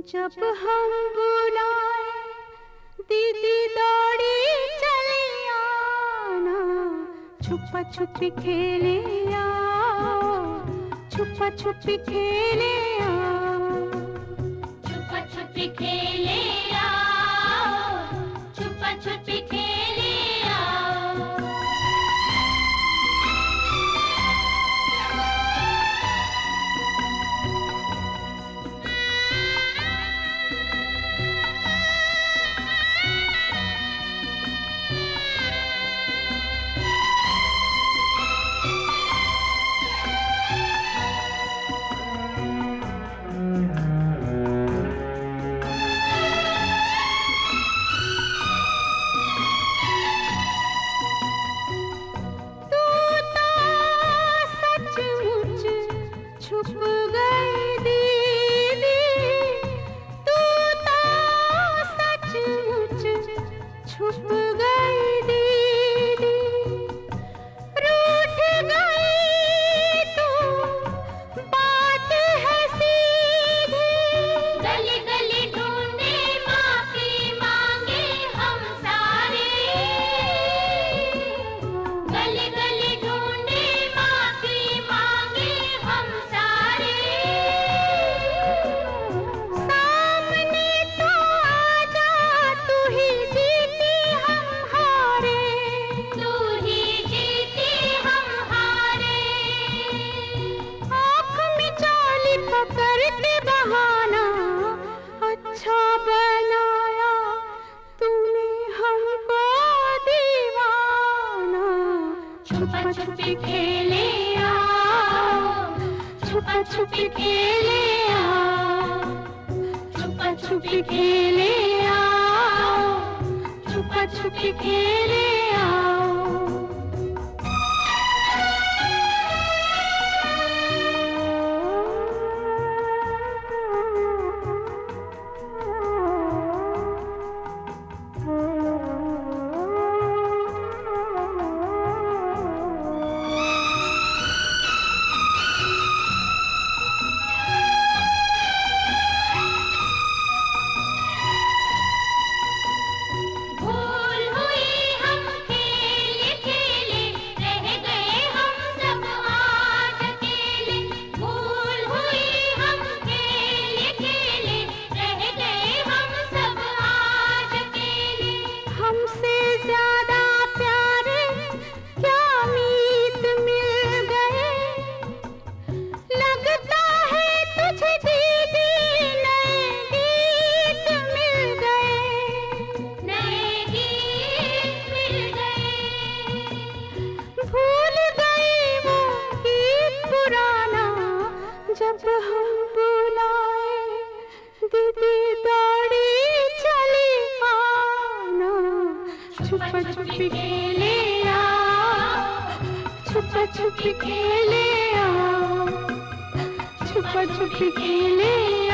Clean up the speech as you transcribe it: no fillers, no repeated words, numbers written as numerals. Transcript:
जब हम बुलाए दीदी दौड़ी चली आना, छुपा छुपी खेले आओ, छुपा छुपी खेले आओ, छुपा छुपी खेले आओ, छुपा छुपी खेले आओ। छुप गई दीदी, तू तो सचमुच छुप गई दीदी, रूठ गई तू बात है सीधी, गली गली ढूंढे माफी मांगे हम सारे, गली गली ढूंढे माफी मांगे हम सारे, सामने तो आजा तू ही जीती हम हारे, तू ही जीती हम हारे। आँख में चाली पकड़ के बहाना अच्छा बनाया तूने हमको दीवाना, छुपा छुपी खेले आओ, छुपा छुपी खेले आओ, छुपा छुपी खेले आओ, छुपा छुपी खेले आओ। भूल हुई हम खेले खेले, रह गए हम सब आज अकेले, भूल हुई हम खेले खेले, रह गए हम सब आज अकेले। हमसे ज्यादा प्यारे क्या मीत मिल गए, लगता है तुझे दीदी नए गीत मिल गए, नए गीत मिल गए, भूल गई वो गीत पुराना, जब हम बुलाए दीदी दौड़ी चली आना, छुपा छुपी खेले आओ, छुपा छुपी खेले आओ, छुपा छुपी खेले